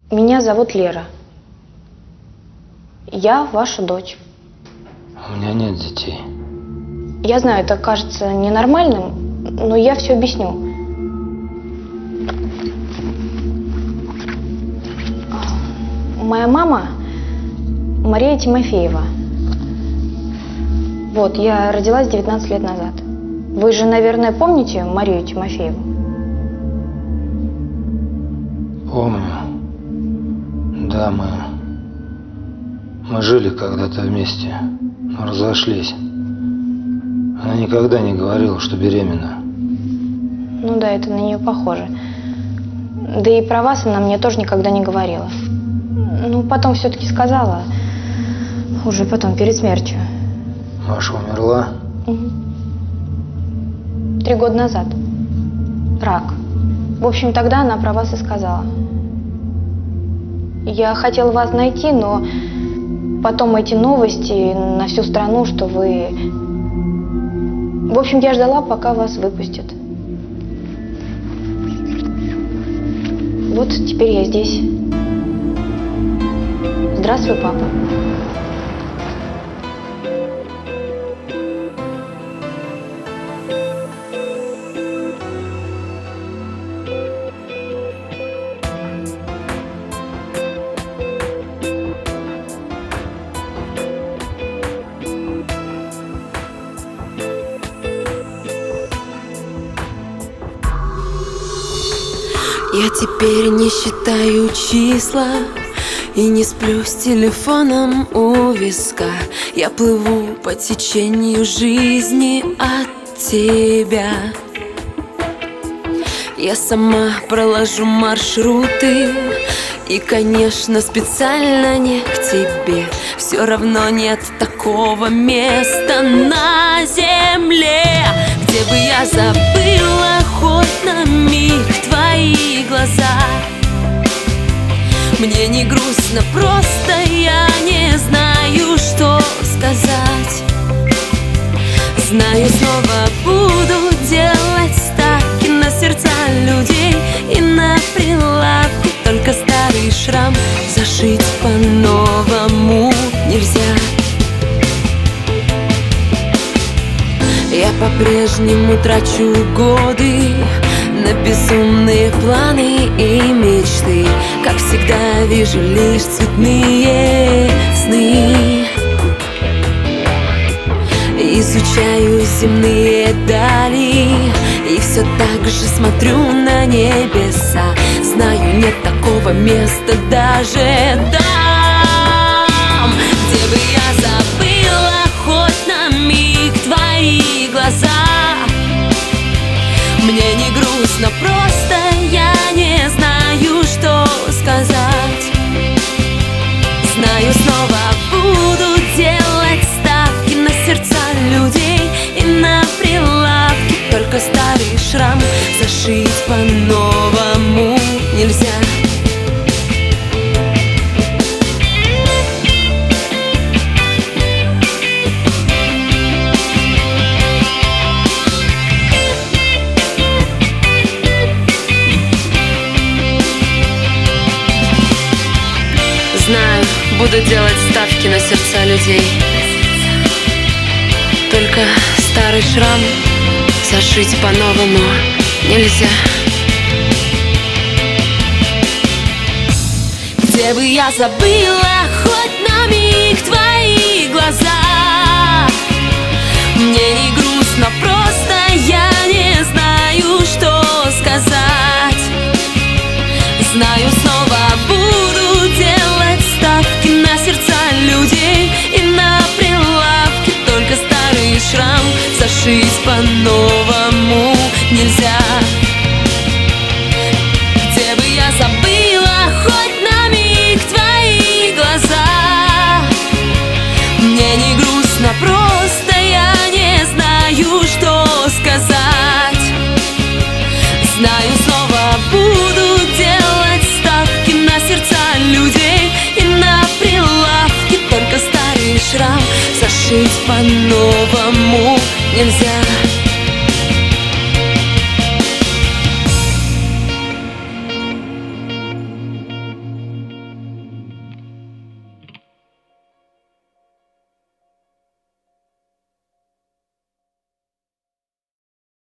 Меня зовут Лера. Я ваша дочь. У меня нет детей. Я знаю, это кажется ненормальным, но я все объясню. Моя мама Мария Тимофеева. Вот, я родилась 19 лет назад. Вы же, наверное, помните Марию Тимофееву? Помню. Да, мы жили когда-то вместе, но разошлись. Она никогда не говорила, что беременна. Ну да, это на нее похоже. Да и про вас она мне тоже никогда не говорила. Ну, потом все-таки сказала. Уже потом, перед смертью. Маша умерла? 3 года назад. Рак. В общем, тогда она про вас и сказала. Я хотела вас найти, но потом эти новости на всю страну, что вы... В общем, я ждала, пока вас выпустят. Вот теперь я здесь. Здравствуй, папа. Я теперь не считаю числа и не сплю с телефоном у виска. Я плыву по течению жизни от тебя. Я сама проложу маршруты и, конечно, специально не к тебе. Все равно нет такого места на земле, где бы я забыла хоть на миг твои глаза. Мне не грустно, просто я не знаю, что сказать. Знаю, снова буду делать ставки на сердца людей и на прилавке. Только старый шрам зашить по-новому нельзя. Я по-прежнему трачу годы на безумные планы и мечты. Как всегда, вижу лишь цветные сны. Изучаю земные дали и все так же смотрю на небеса. Знаю, нет такого места даже там, где бы я забыла хоть на миг твои глаза. Мне не грустно, просто я не знаю, что сказать. Знаю, снова буду делать ставки на сердца людей и на прилавке. Только старый шрам зашить по-новому нельзя. Знаю, буду делать ставки на сердца людей. Только старый шрам зашить по-новому нельзя. Где бы я забыла хоть на миг твои глаза. Мне не грустно, просто я не знаю, что сказать. Знаю, снова буду делать ставки на сердца людей и на прилавке. Только старый шрам зашить по-новому нельзя. Где бы я забыла хоть на миг твои глаза. Мне не грустно, просто я не знаю, что сказать. Знаю, снова буду делать ставки на сердца людей и на прилавке. Только старый шрам зашить по-новому нельзя.